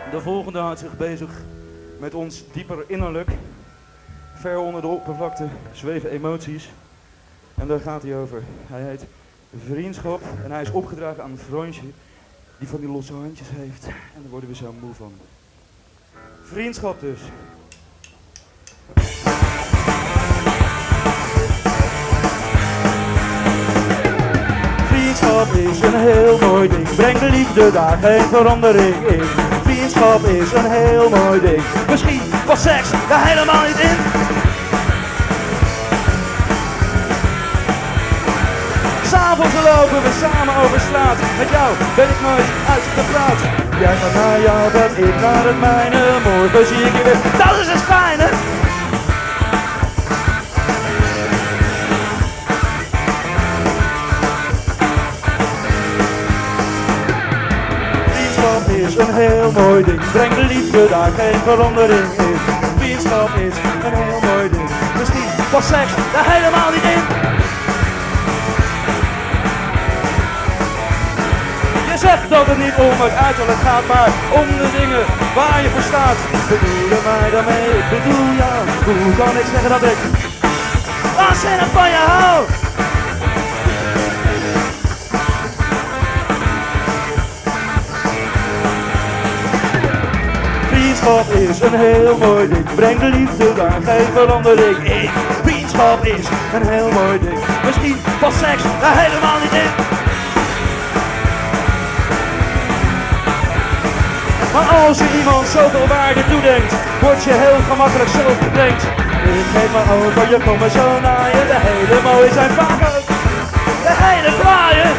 De volgende houdt zich bezig met ons dieper innerlijk. Ver onder de oppervlakte zweven emoties. En daar gaat hij over. Hij heet Vriendschap en hij is opgedragen aan een vriendje die van die losse handjes heeft. En daar worden we zo moe van. Vriendschap dus. Vriendschap is een heel mooi ding, breng de liefde daar geen verandering in. Vriendschap is een heel mooi ding, misschien was seks daar helemaal niet in. S'avonds lopen we samen over straat, met jou ben ik nooit uitgepraat. Jij gaat naar jouw bed, ik naar het mijne, morgen zie ik je weer, dat is het fijne. Is een heel mooi ding, breng de liefde daar geen verandering in. Vriendschap is een heel mooi ding, misschien was seks daar helemaal niet in. Je zegt dat het niet om het uiterlijk gaat, maar om de dingen waar je voor staat. Bedoel je mij daarmee, ik bedoel jou. Hoe kan ik zeggen dat ik waanzinnig van je hou? Vriendschap is een heel mooi ding, breng de liefde daar geen verandering in. Vriendschap is een heel mooi ding, misschien was seks daar helemaal niet in. Maar als je iemand zoveel waarde toedenkt, word je heel gemakkelijk zelfbekrenkt. Ik geef maar over, je komt me zo naaien, de hele mooie zijn vaak ook de hele fraaie.